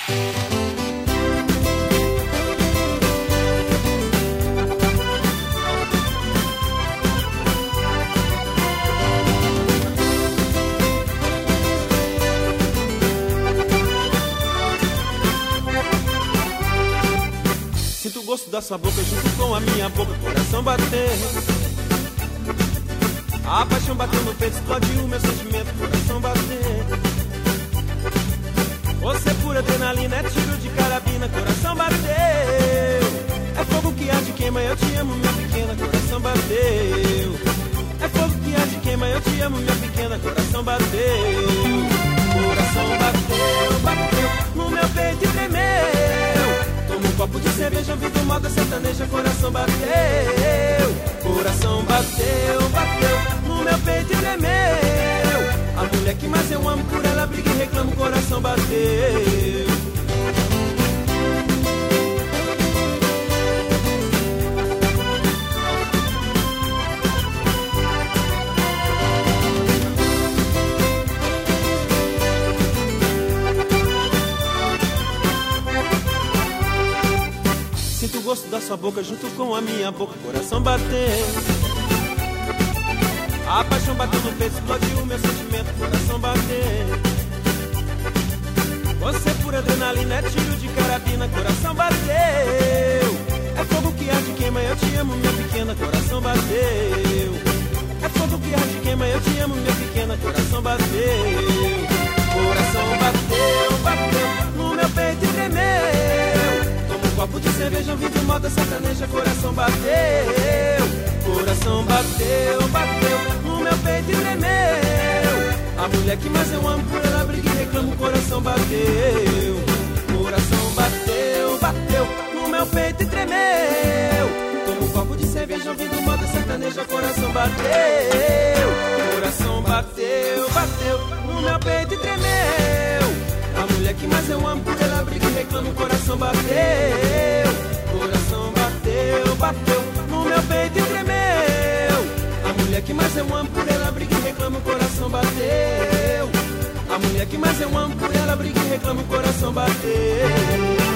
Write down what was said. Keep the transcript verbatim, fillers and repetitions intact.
Sinto o gosto da sua boca junto com a minha boca, coração bater. A paixão bateu no peito, explodiu o meu sentimento, coração bater. Você pura adrenalina, é tiro de carabina, coração bateu. É fogo que arde, queima, eu te amo, minha pequena, coração bateu. É fogo que arde, queima, eu te amo, minha pequena, coração bateu. Coração bateu, bateu no meu peito e tremeu. Toma um copo de cerveja, ouvindo moda sertaneja, coração bateu. Coração bateu, bateu no meu peito e tremeu. A mulher que mais eu amo, por ela briga e reclamo, coração bateu. Sinto o gosto da sua boca junto com a minha boca, coração bater. A paixão bateu no peito, explodiu o meu sentimento, coração bater. Você pura adrenalina, é tiro de carabina, coração bateu. É fogo que arde, queima, eu te amo, minha pequena, coração bateu. É fogo que arde, queima, eu te amo, minha pequena, coração bateu. Coração bateu, bateu no meu peito e tremeu. Copo de cerveja, ouvindo moda sertaneja, coração bateu. Coração bateu, bateu no meu peito e tremeu. A mulher que mais eu amo, por ela briga e reclamo, coração bateu. Coração bateu, bateu no meu peito e tremeu. Tomo um copo de cerveja, ouvindo moda sertaneja, coração bateu. Coração bateu, bateu no meu peito e tremeu. A mulher que mais eu amo, por ela briga e reclamo, coração bateu. Coração bateu, bateu no meu peito e tremeu. A mulher que mais eu amo, por ela briga e reclamo, coração bateu. A mulher que mais eu amo, por ela briga e reclamo, coração bateu.